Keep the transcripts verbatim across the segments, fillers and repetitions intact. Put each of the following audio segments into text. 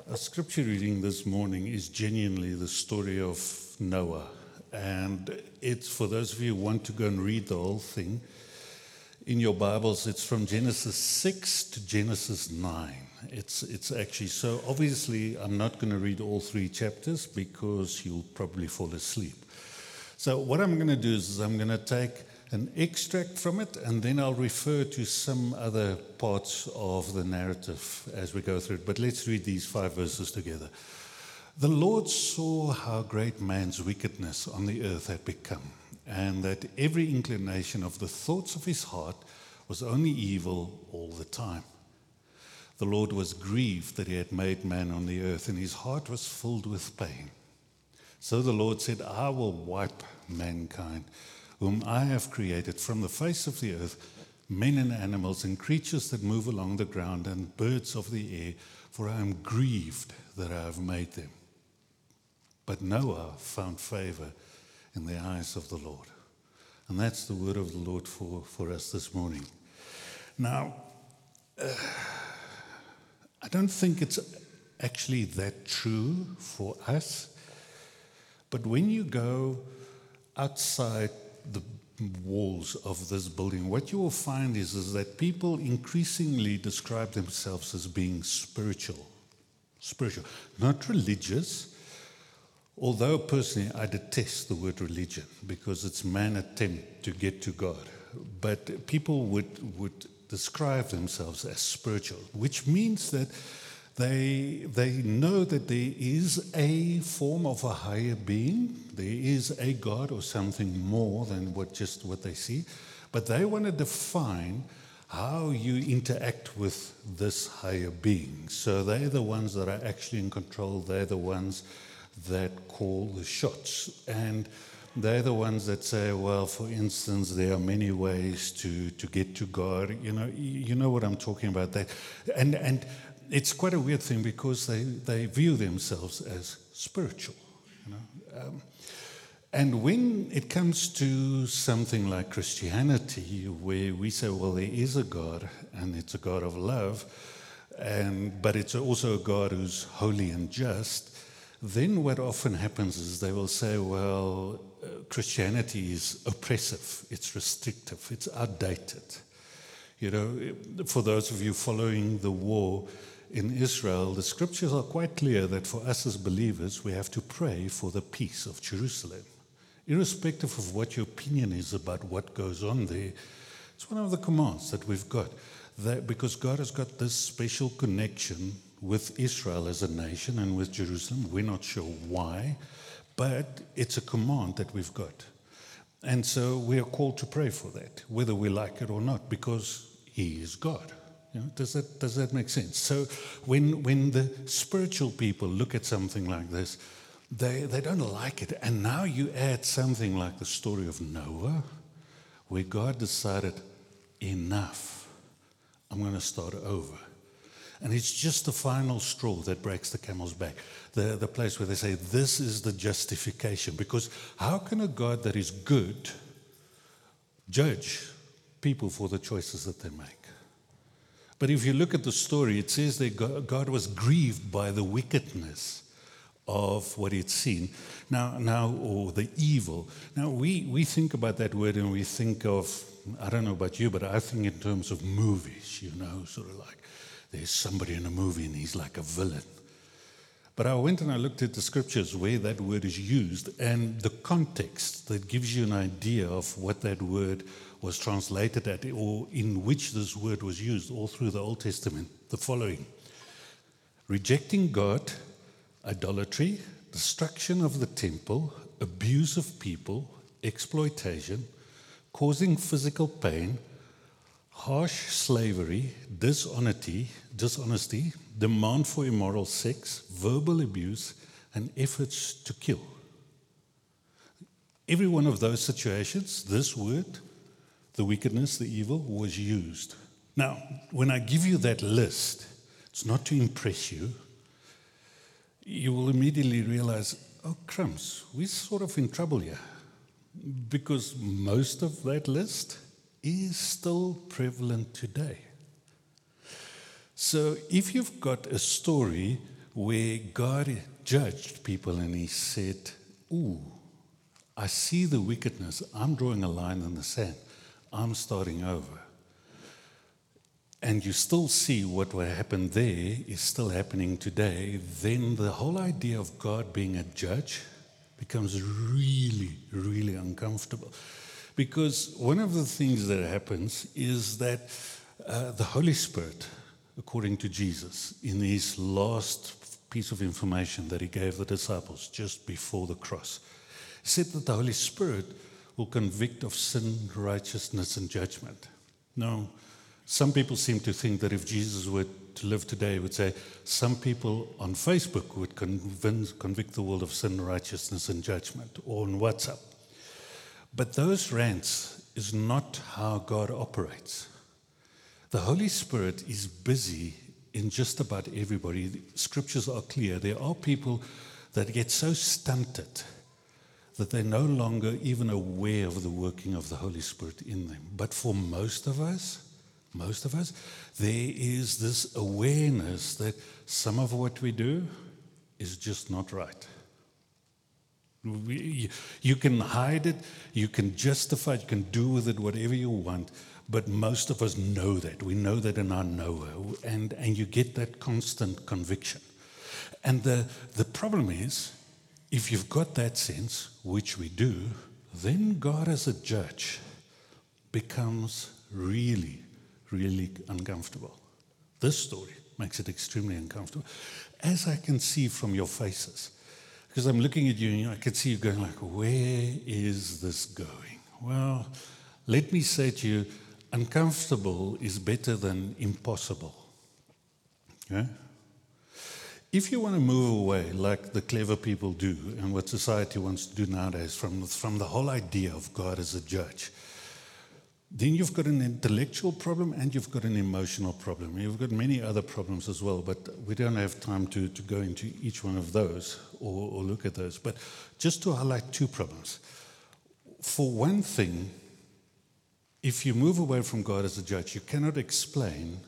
Our scripture reading this morning is genuinely the story of Noah. And it's for those of you who want to go and read the whole thing. In your Bibles, it's from Genesis six to Genesis nine. It's, it's actually, so obviously I'm not going to read all three chapters because you'll probably fall asleep. So what I'm going to do is I'm going to take an extract from it, and then I'll refer to some other parts of the narrative as we go through it. But let's read these five verses together. The Lord saw how great man's wickedness on the earth had become, and that every inclination of the thoughts of his heart was only evil all the time. The Lord was grieved that he had made man on the earth, and his heart was filled with pain. So the Lord said, I will wipe mankind, whom I have created from the face of the earth, men and animals and creatures that move along the ground and birds of the air, for I am grieved that I have made them. But Noah found favor in the eyes of the Lord. And that's the word of the Lord for, for us this morning. Now, uh, I don't think it's actually that true for us, but when you go outside the walls of this building, what you will find is, is that people increasingly describe themselves as being spiritual. Spiritual, not religious, although personally I detest the word religion because it's man's attempt to get to God. But people would, would describe themselves as spiritual, which means that They, they know that there is a form of a higher being, there is a God or something more than what just what they see, but they want to define how you interact with this higher being. So they're the ones that are actually in control, they're the ones that call the shots, and they're the ones that say, well, for instance, there are many ways to, to get to God. You know, you know what I'm talking about. That, and and. It's quite a weird thing because they, they view themselves as spiritual, you know. Um, and when it comes to something like Christianity, where we say, well, there is a God, and it's a God of love, and but it's also a God who's holy and just, then what often happens is they will say, well, uh, Christianity is oppressive, it's restrictive, it's outdated. You know, for those of you following the war in Israel, the scriptures are quite clear that for us as believers, we have to pray for the peace of Jerusalem. Irrespective of what your opinion is about what goes on there, it's one of the commands that we've got. That because God has got this special connection with Israel as a nation and with Jerusalem. We're not sure why, but it's a command that we've got. And so we are called to pray for that, whether we like it or not, because He is God. You know, does that does that make sense? So when when the spiritual people look at something like this, they, they don't like it. And now you add something like the story of Noah, where God decided, enough, I'm going to start over. And it's just the final straw that breaks the camel's back. The, the place where they say, this is the justification. Because how can a God that is good judge people for the choices that they make? But if you look at the story, it says that God was grieved by the wickedness of what he'd seen. Now, now, or the evil. Now, we, we think about that word and we think of, I don't know about you, but I think in terms of movies, you know, sort of like there's somebody in a movie and he's like a villain. But I went and I looked at the scriptures where that word is used and the context that gives you an idea of what that word was translated at or in which this word was used all through the Old Testament. The following: rejecting God, idolatry, destruction of the temple, abuse of people, exploitation, causing physical pain, harsh slavery, dishonesty, dishonesty, demand for immoral sex, verbal abuse, and efforts to kill. Every one of those situations, this word, the wickedness, the evil, was used. Now, when I give you that list, it's not to impress you. You will immediately realize, oh, crumbs, we're sort of in trouble here. Because most of that list is still prevalent today. So if you've got a story where God judged people and he said, ooh, I see the wickedness. I'm drawing a line in the sand. I'm starting over. And you still see what will happen there is still happening today. Then the whole idea of God being a judge becomes really, really uncomfortable. Because one of the things that happens is that uh, the Holy Spirit, according to Jesus, in his last piece of information that he gave the disciples just before the cross, he said that the Holy Spirit will convict of sin, righteousness, and judgment. Now, some people seem to think that if Jesus were to live today, he would say, some people on Facebook would convince, convict the world of sin, righteousness, and judgment, or on WhatsApp. But those rants is not how God operates. The Holy Spirit is busy in just about everybody. The scriptures are clear. There are people that get so stunted that they're no longer even aware of the working of the Holy Spirit in them. But for most of us, most of us, there is this awareness that some of what we do is just not right. We, you can hide it, you can justify it, you can do with it whatever you want, but most of us know that. We know that in our knower, and, and you get that constant conviction. And the, the problem is, if you've got that sense, which we do, then God as a judge becomes really, really uncomfortable. This story makes it extremely uncomfortable, as I can see from your faces. Because I'm looking at you and I can see you going like, where is this going? Well, let me say to you, uncomfortable is better than impossible. Okay? If you want to move away like the clever people do and what society wants to do nowadays from, from the whole idea of God as a judge, then you've got an intellectual problem and you've got an emotional problem. You've got many other problems as well, but we don't have time to, to go into each one of those or, or look at those. But just to highlight two problems. For one thing, if you move away from God as a judge, you cannot explain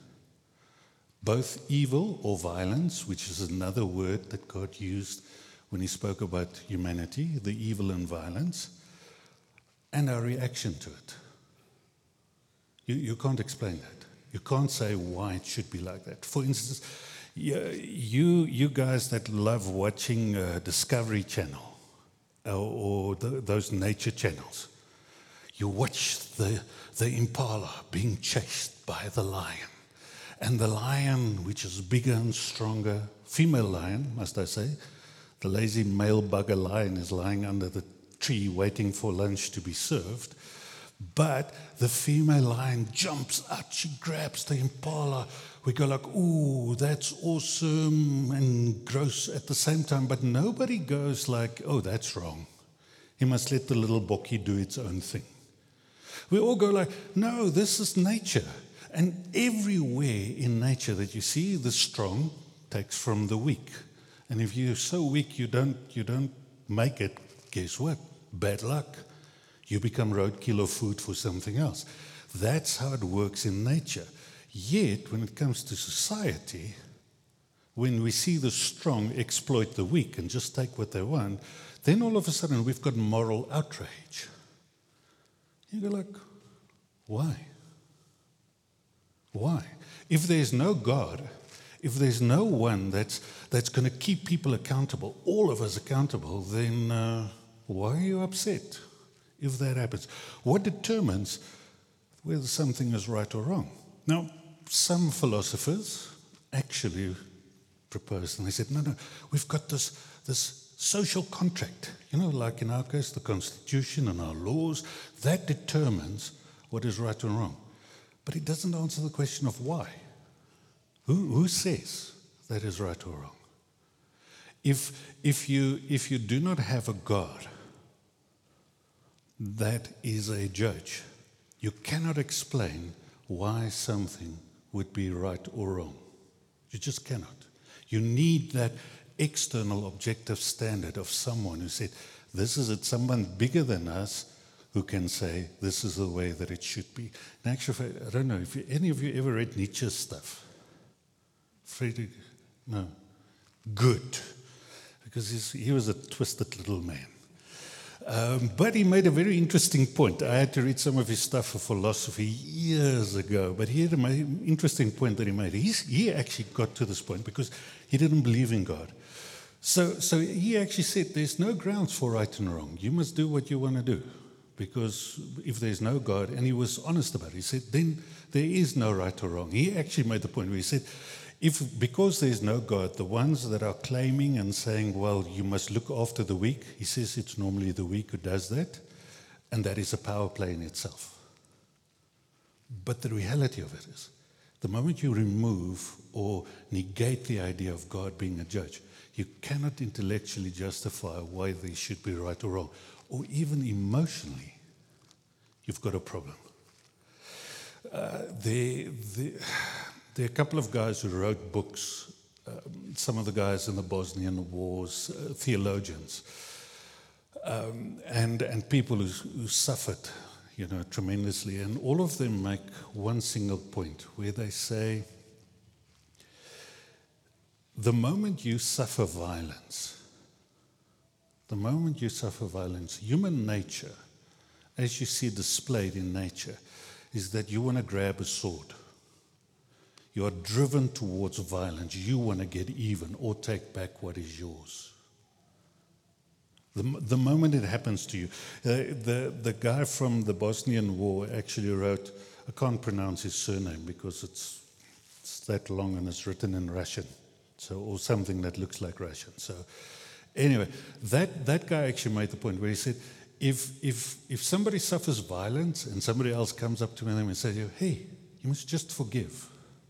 both evil or violence, which is another word that God used when he spoke about humanity, the evil and violence, and our reaction to it. You, you can't explain that. You can't say why it should be like that. For instance, you, you, you guys that love watching uh, Discovery Channel or, or the, those nature channels, you watch the, the impala being chased by the lion. And the lion, which is bigger and stronger, female lion, must I say, the lazy male bugger lion is lying under the tree waiting for lunch to be served. But the female lion jumps out, she grabs the impala. We go like, ooh, that's awesome and gross at the same time. But nobody goes like, oh, that's wrong. He must let the little bokkie do its own thing. We all go like, no, this is nature. And everywhere in nature that you see, the strong takes from the weak. And if you're so weak you don't, you don't make it, guess what? Bad luck. You become roadkill or food for something else. That's how it works in nature. Yet, when it comes to society, when we see the strong exploit the weak and just take what they want, then all of a sudden we've got moral outrage. You go like, why? Why? If there's no God, if there's no one that's, that's going to keep people accountable, all of us accountable, then uh, why are you upset if that happens? What determines whether something is right or wrong? Now, some philosophers actually proposed, and they said, no, no, we've got this, this social contract, you know, like in our case, the Constitution and our laws, that determines what is right and wrong. But it doesn't answer the question of why. Who, who says that is right or wrong? If, if, you, if you do not have a God that is a judge, you cannot explain why something would be right or wrong. You just cannot. You need that external objective standard of someone who said, this is it, someone bigger than us who can say, this is the way that it should be. In actual fact, I don't know, if you, any of you ever read Nietzsche's stuff? Friedrich, no. good, because he's, he was a twisted little man. Um, but he made a very interesting point. I had to read some of his stuff for philosophy years ago, but he had an interesting point that he made. He's, he actually got to this point because he didn't believe in God. So, so he actually said there's no grounds for right and wrong. You must do what you want to do, because if there's no God, and he was honest about it, he said, then there is no right or wrong. He actually made the point where he said, if because there's no God, the ones that are claiming and saying, well, you must look after the weak, he says it's normally the weak who does that, and that is a power play in itself. But the reality of it is, the moment you remove or negate the idea of God being a judge, you cannot intellectually justify why they should be right or wrong, or even emotionally, you've got a problem. Uh, they, they, There are a couple of guys who wrote books, um, some of the guys in the Bosnian Wars, uh, theologians, um, and, and people who, who suffered, you know, tremendously. And all of them make one single point where they say, the moment you suffer violence, the moment you suffer violence, human nature, as you see displayed in nature, is that you want to grab a sword. You are driven towards violence. You want to get even or take back what is yours. The, the moment it happens to you, uh, the, the guy from the Bosnian War actually wrote, I can't pronounce his surname because it's, it's that long and it's written in Russian, so or something that looks like Russian. So anyway, that, that guy actually made the point where he said, if, if, if somebody suffers violence and somebody else comes up to them and says, hey, you must just forgive.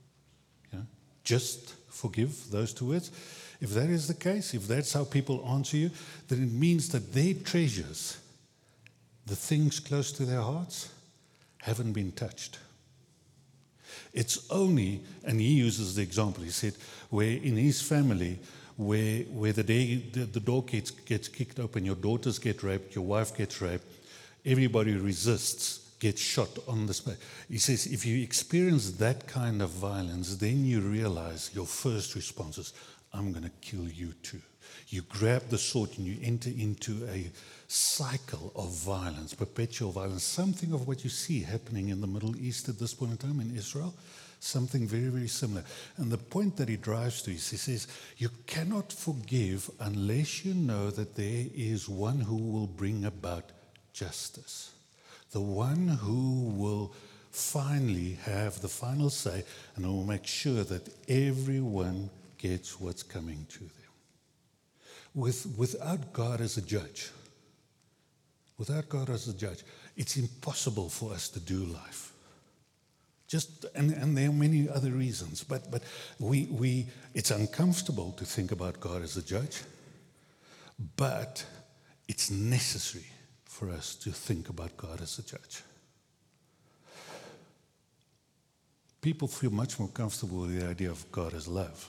Just forgive, those two words. If that is the case, if that's how people answer you, then it means that their treasures, the things close to their hearts, haven't been touched. It's only, and he uses the example, he said, where in his family, where, where the, day, the, the door gets, gets kicked open, your daughters get raped, your wife gets raped, everybody resists, gets shot on the spot. He says, if you experience that kind of violence, then you realize your first response is, I'm going to kill you too. You grab the sword and you enter into a cycle of violence, perpetual violence, something of what you see happening in the Middle East at this point in time in Israel, something very, very similar. And the point that he drives to is, he says, you cannot forgive unless you know that there is one who will bring about justice. The one who will finally have the final say and will make sure that everyone gets what's coming to them. With, without God as a judge, without God as a judge, it's impossible for us to do life. Just and, and there are many other reasons, but but we we it's uncomfortable to think about God as a judge, but it's necessary for us to think about God as a judge. People feel much more comfortable with the idea of God as love.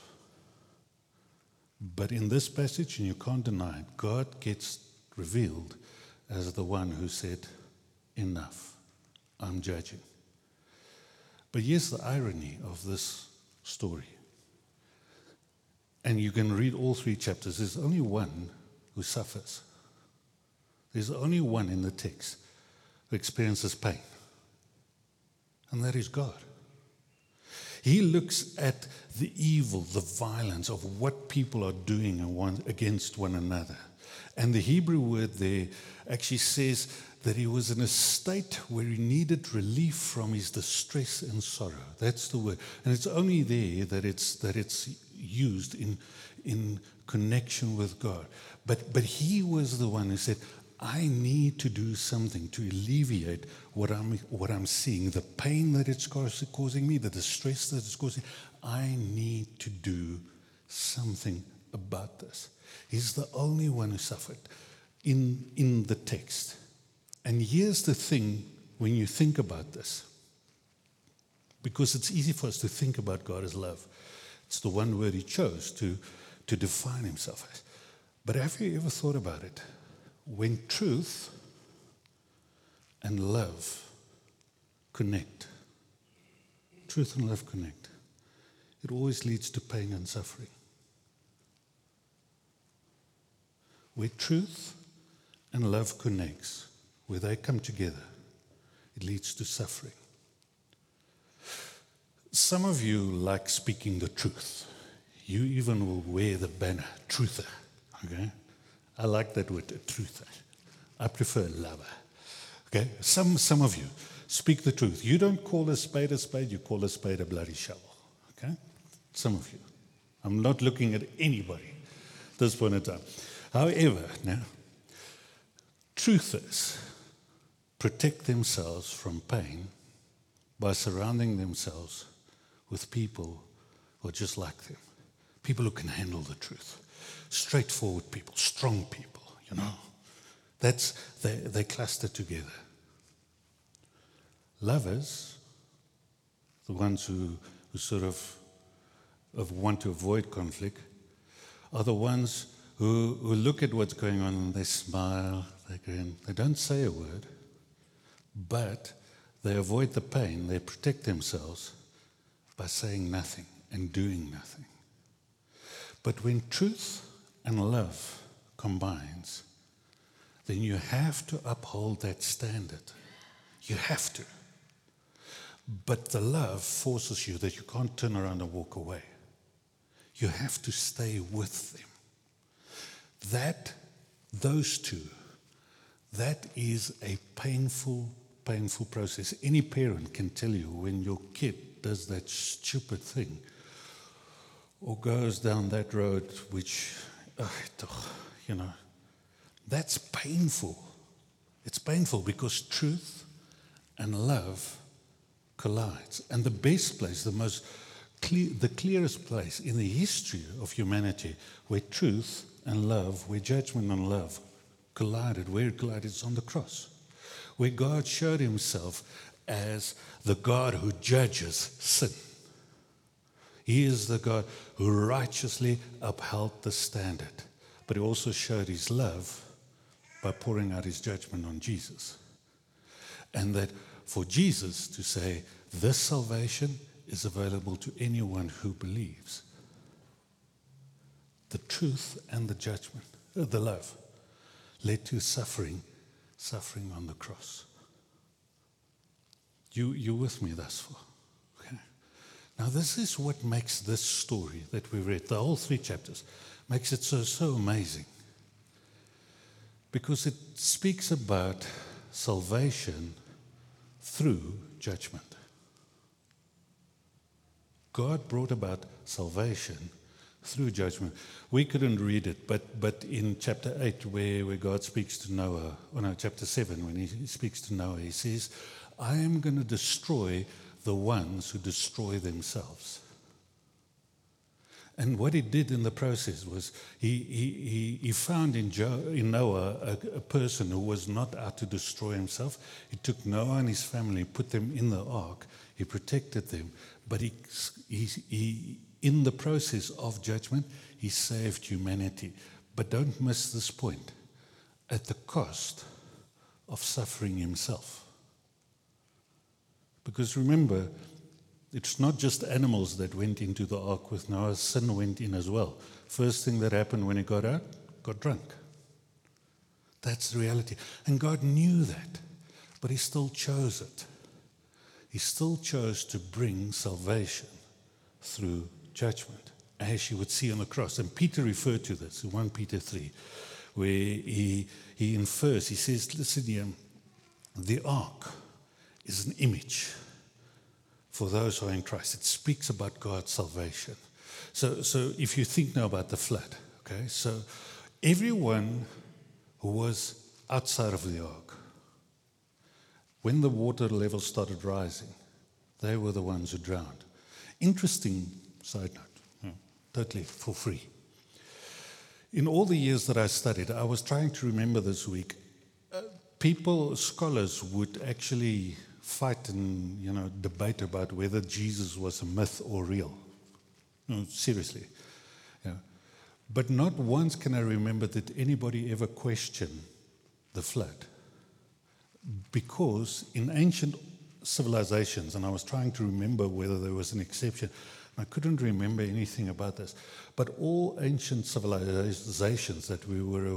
But in this passage, and you can't deny it, God gets revealed as the one who said, enough, I'm judging. But here's the irony of this story. And you can read all three chapters. There's only one who suffers. There's only one in the text who experiences pain, and that is God. He looks at the evil, the violence of what people are doing against one another. And the Hebrew word there actually says that he was in a state where he needed relief from his distress and sorrow. That's the word. And it's only there that it's that it's used in, in connection with God. But but he was the one who said, I need to do something to alleviate what I'm what I'm seeing, the pain that it's causing me, the distress that it's causing. I need to do something about this. He's the only one who suffered in, in the text. And here's the thing when you think about this, because it's easy for us to think about God as love. It's the one word he chose to, to define himself as. But have you ever thought about it? When truth and love connect, truth and love connect, it always leads to pain and suffering. where truth and love connects, where they come together, it leads to suffering. Some of you like speaking the truth. You even will wear the banner, truther. Okay? I like that word, truther. I prefer lover. Okay? Some, some of you speak the truth. You don't call a spade a spade, you call a spade a bloody shovel. Okay? Some of you. I'm not looking at anybody at this point in time. However, now, truthers protect themselves from pain by surrounding themselves with people who are just like them. People who can handle the truth. Straightforward people, strong people, you know. That's, they, they cluster together. Lovers, the ones who, who sort of, of want to avoid conflict, are the ones who, who look at what's going on and they smile, they grin. They don't say a word, but they avoid the pain. They protect themselves by saying nothing and doing nothing. But when truth and love combines, then you have to uphold that standard. You have to. But the love forces you that you can't turn around and walk away. You have to stay with them. That, those two, that is a painful, painful process. Any parent can tell you when your kid does that stupid thing or goes down that road which, uh, you know, that's painful. It's painful because truth and love collides. And the best place, the most clear, the clearest place in the history of humanity where truth and love, where judgment and love collided, where it collided is on the cross, where God showed himself as the God who judges sin. He is the God who righteously upheld the standard, but he also showed his love by pouring out his judgment on Jesus. And that for Jesus to say, this salvation is available to anyone who believes. The truth and the judgment, uh, the love, led to suffering, suffering on the cross. You, you with me thus far? Okay. Now this is what makes this story that we read, the whole three chapters, makes it so, so amazing. Because it speaks about salvation through judgment. God brought about salvation through judgment. We couldn't read it, but, but in chapter eight, where, where God speaks to Noah, or no, chapter seven, when he, he speaks to Noah, he says, I am going to destroy the ones who destroy themselves. And what he did in the process was he, he, he found in, Jo, in Noah a, a person who was not out to destroy himself. He took Noah and his family, put them in the ark. He protected them. But he, he, he, in the process of judgment, he saved humanity. But don't miss this point. At the cost of suffering himself. Because remember, it's not just animals that went into the ark with Noah. Sin went in as well. First thing that happened when he got out, got drunk. That's the reality. And God knew that, but he still chose it. He still chose to bring salvation through judgment, as you would see on the cross. And Peter referred to this in First Peter three, where he, he infers, he says, listen here, the ark is an image for those who are in Christ. It speaks about God's salvation. So, so if you think now about the flood, okay, so everyone who was outside of the ark, when the water level started rising, they were the ones who drowned. Interesting side note, yeah, totally for free. In all the years that I studied, I was trying to remember this week, uh, people, scholars would actually fight and, you know, debate about whether Jesus was a myth or real. No, seriously. Yeah. But not once can I remember that anybody ever questioned the flood. Because in ancient civilizations, and I was trying to remember whether there was an exception, I couldn't remember anything about this, but all ancient civilizations that we were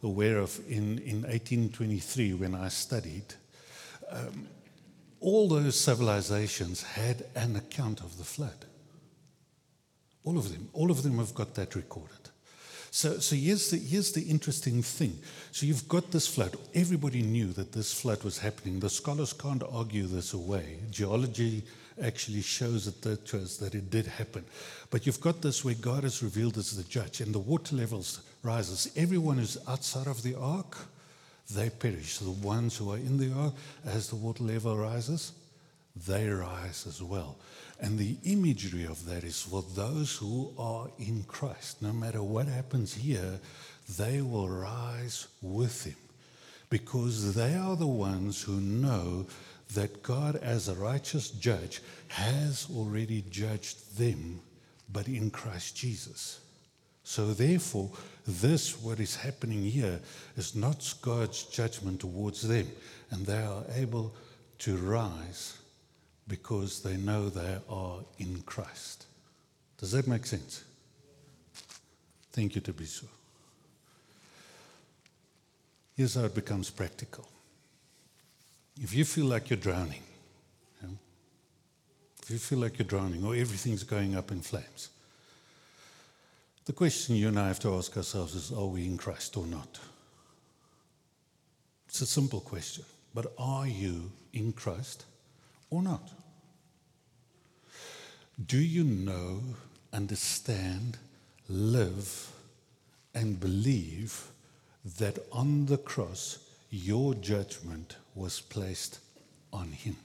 aware of in, in eighteen twenty-three when I studied, um, all those civilizations had an account of the flood. All of them. All of them have got that recorded. So, so here's the, here's the interesting thing. So you've got this flood. Everybody knew that this flood was happening. The scholars can't argue this away. Geology actually shows it that, shows that it did happen. But you've got this where God is revealed as the judge, and the water levels rises. Everyone who's outside of the ark, they perish. The ones who are in the ark, as the water level rises, they rise as well. And the imagery of that is for those who are in Christ. No matter what happens here, they will rise with him, because they are the ones who know that God, as a righteous judge, has already judged them, but in Christ Jesus. So therefore, this, what is happening here, is not God's judgment towards them, and they are able to rise because they know they are in Christ. Does that make sense? Thank you, Tabiso. Here's how it becomes practical. If you feel like you're drowning, you know, if you feel like you're drowning or everything's going up in flames, the question you and I have to ask ourselves is, are we in Christ or not? It's a simple question, but are you in Christ or not? Do you know, understand, live, and believe that on the cross your judgment was placed on him?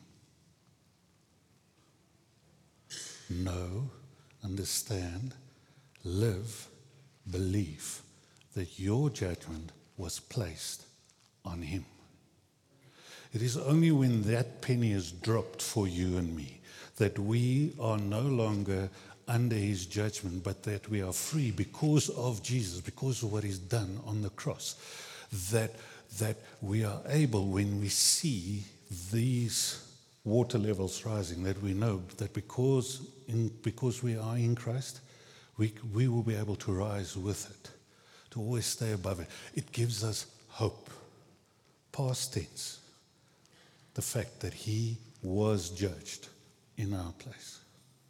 Know, understand, live, believe that your judgment was placed on him. It is only when that penny is dropped for you and me that we are no longer under his judgment, but that we are free because of Jesus, because of what he's done on the cross. That, that we are able, when we see these water levels rising, that we know that because, in, because we are in Christ, we, we will be able to rise with it, to always stay above it. It gives us hope. Past tense. The fact that he was judged in our place.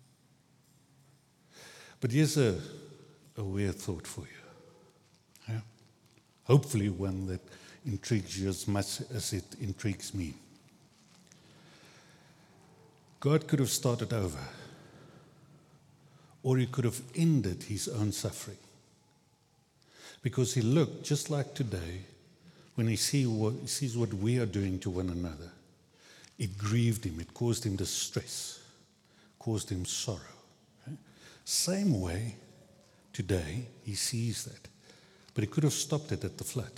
But here's a, a weird thought for you. Yeah? Hopefully one that intrigues you as much as it intrigues me. God could have started over, or he could have ended his own suffering. Because he looked just like today, when he, see what, he sees what we are doing to one another. It grieved him, it caused him distress, caused him sorrow. Okay? Same way, today, he sees that. But he could have stopped it at the flood.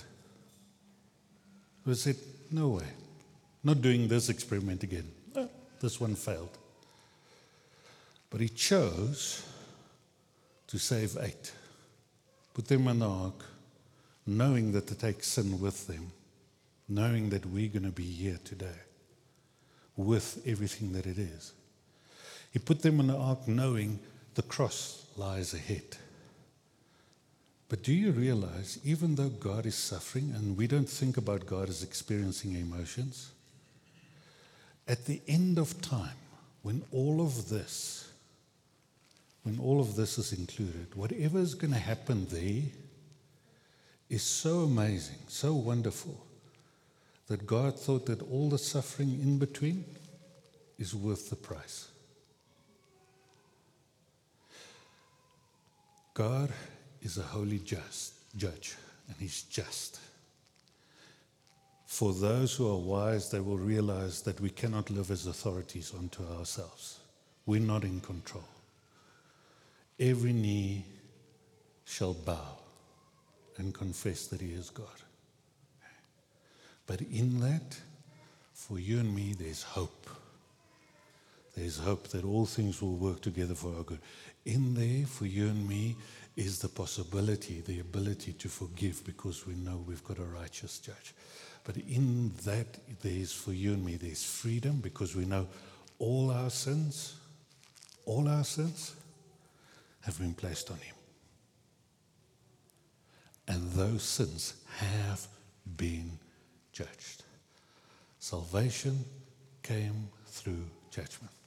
He said, no way, not doing this experiment again. Oh, this one failed. But he chose to save eight, put them on the ark, knowing that to take sin with them, knowing that we're going to be here today with everything that it is. He put them on the ark knowing the cross lies ahead. But do you realize, even though God is suffering, and we don't think about God as experiencing emotions, at the end of time, when all of this, when all of this is included, whatever is going to happen there is so amazing, so wonderful, that God thought that all the suffering in between is worth the price. God is a holy just judge, and he's just. For those who are wise, they will realize that we cannot live as authorities unto ourselves. We're not in control. Every knee shall bow and confess that he is God. But in that, for you and me, there's hope. There's hope that all things will work together for our good. In there, for you and me, is the possibility, the ability to forgive, because we know we've got a righteous judge. But in that, there's, for you and me, there's freedom, because we know all our sins, all our sins have been placed on him. and those sins have been judged. Salvation came through judgment.